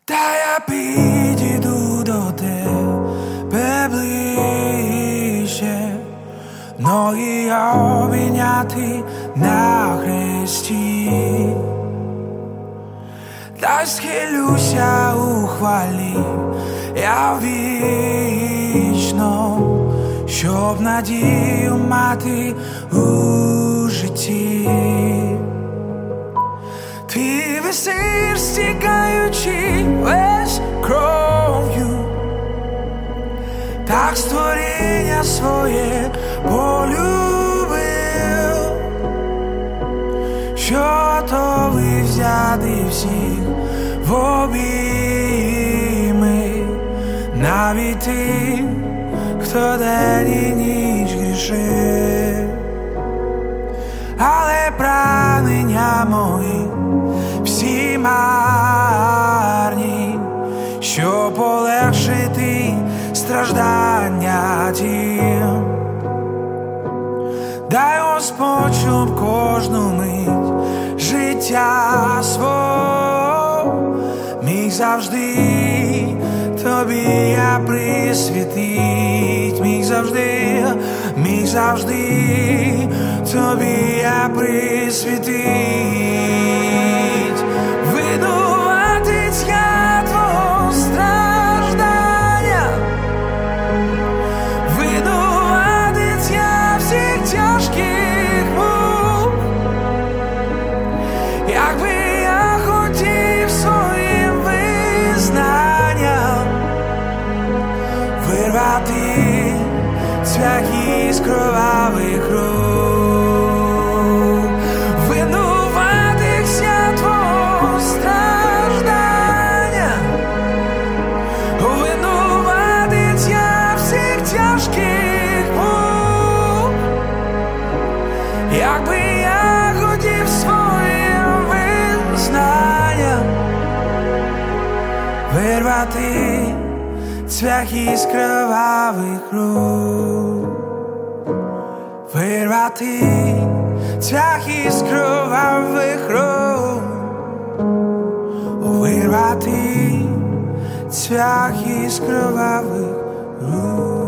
Та я підійду до тебе ближче, ноги обійняти на хресті, та схилюся у хвалі я вічно, щоб надію мати у житті. Ти висиш, стікаючи весь кров'ю, так створіння своє полюбив, що готовий взяти всіх в обійми, навіть тим, хто день і ніч грішив. Але прагнення мої всі марні, щоб полегшити страждання тім. Дай, Господь, щоб кожну мить життя свого міг завжди тобі я присвятить, міг завжди тобі я присвятить. Винуватець я твого страждання, винуватець я всіх тяжких мук. Якби я хотів своїм визнанням вирвати цвях із кровавих рук, винуватих я твого страждання, винуватець я всіх тяжких мук. Якби я хотів своїм визнанням вирвати цвях із кровавих рук, вирвати цвях із кровавих рук, вирвати цвях із кровавих рук.